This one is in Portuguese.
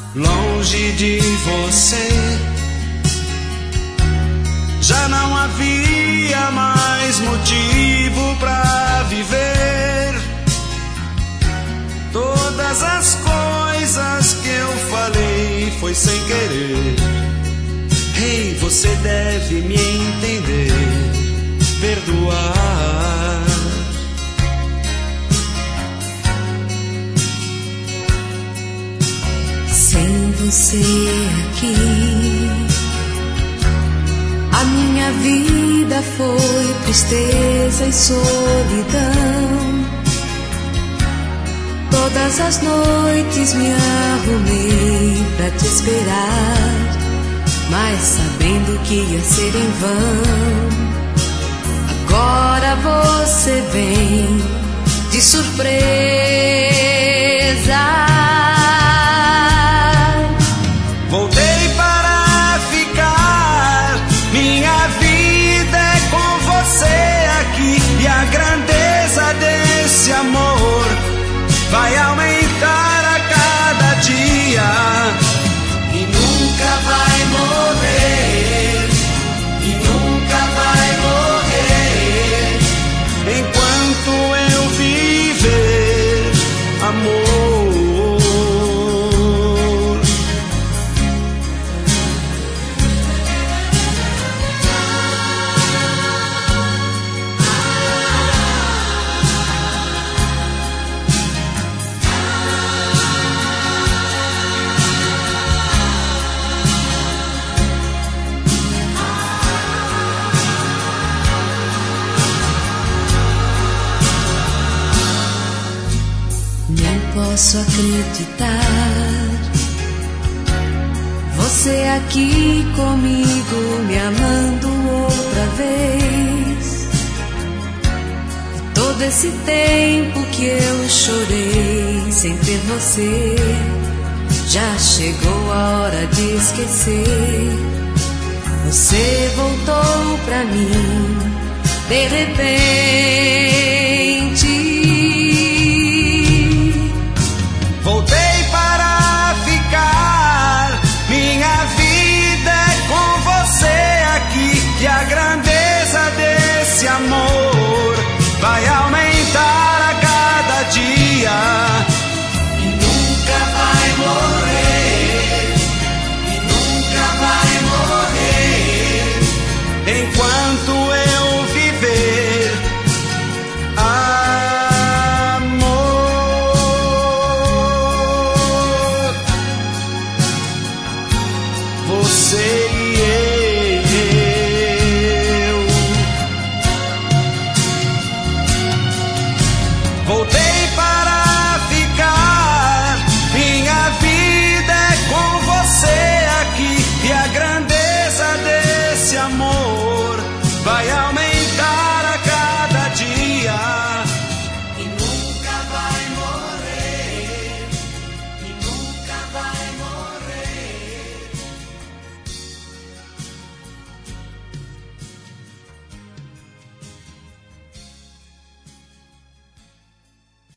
longe de você. Já não havia mais motivo pra viver. Todas as coisas que eu falei foi sem querer. Ei, você deve me entender, perdoar. Sem você aqui, a minha vida foi tristeza e solidão. Todas as noites me arrumei pra te esperar, mas sabendo que ia ser em vão. Agora você vem de surpresa. Voltei para ficar, minha vida é com você aqui. E a grandeza desse amor vai aumentar a cada dia. E nunca vai morrer, e nunca vai morrer, enquanto eu viver, amor. Posso acreditar, você aqui comigo me amando outra vez. E todo esse tempo que eu chorei sem ter você, já chegou a hora de esquecer. Você voltou pra mim de repente.